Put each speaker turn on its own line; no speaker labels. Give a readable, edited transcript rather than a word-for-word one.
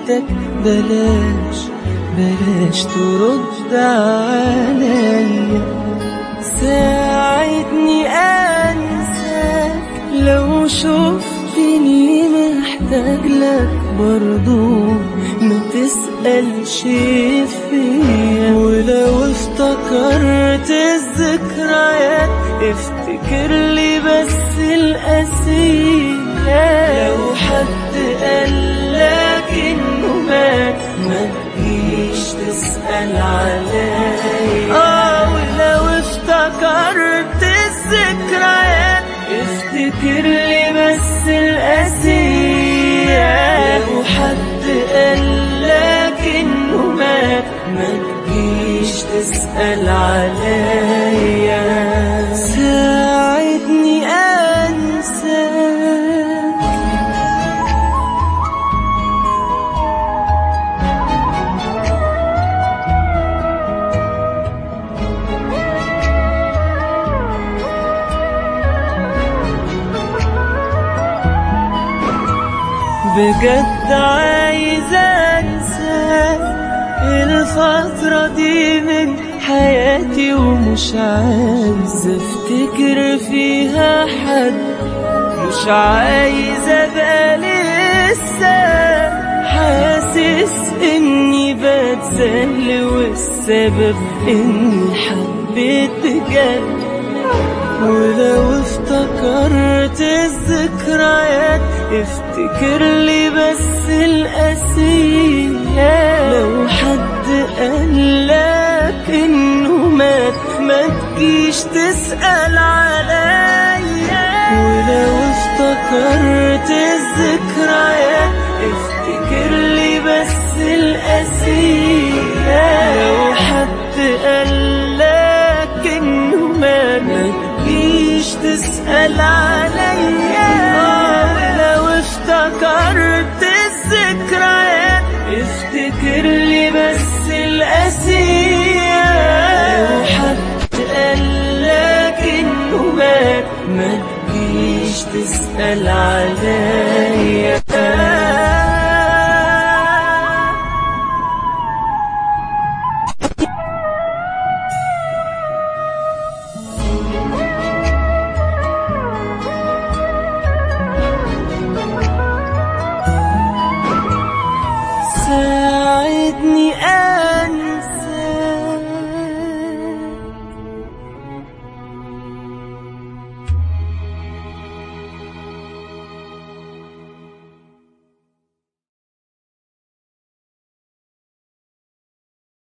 لقيتك بلاش ترد عليا. ساعدني أنساك لو شفتني محتاج لك برضو ما تسألش فيا. ولو افتكرت الذكريات افتكر لي بس القسية. لو حد قالك انه مات ما تجيش تسأل عليا. ولو افتكرت الذكريات افتكر لي بس القسية. لو حد قالك انه مات ما تجيش تسأل عليا. ساعدني أنساك. بجد عايز انساك الفترة دي من حياتي، ومش عايز افتكر فيها حد. مش عايز ابقى لسه حاسس اني بتذل، والسبب اني حبيت بجد. ولو افتكرت الذكريات افتكر لي بس القسية. لو حد قالك انه مات ما تجيش تسأل عليا. ولو افتكرت الذكريات افتكر لي بس القسية. لو حد قالك انه مات ما تجيش تسأل عليا. ولو افتكرت الذكريات افتكر لي بس القسية. لو حد قالك انه مات ما تجيش تسأل عليا. ساعدني